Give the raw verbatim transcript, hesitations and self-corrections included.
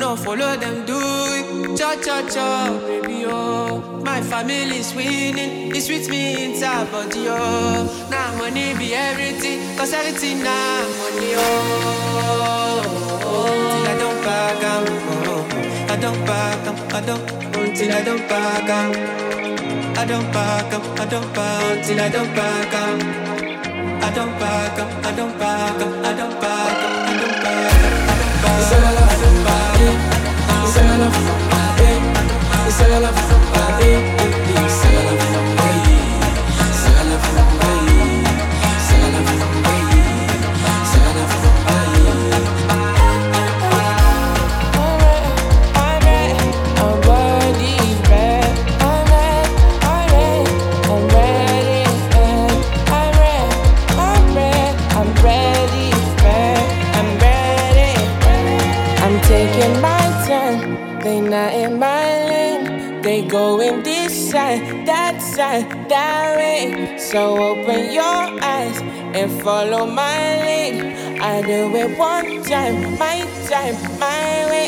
no follow them do it. Cha cha cha, baby oh. My family's winning, it's with me inside body oh. Now money be everything, cause everything now money oh. Till I don't back out, oh. I don't back up, I don't, until I don't back out. I don't back up, I don't back until I don't back up. I don't back up, I don't back up, I don't back up, I don't back up, I don't back up. It's all love from my head. It's all love from my head. It's all love from my head. It's all love from my head. It's all love from my head. It's all love from my head. It's all love from my head. Taking my turn, they not in my lane. They going this side, that side, that way. So open your eyes and follow my lead. I do it one time, my time, my way.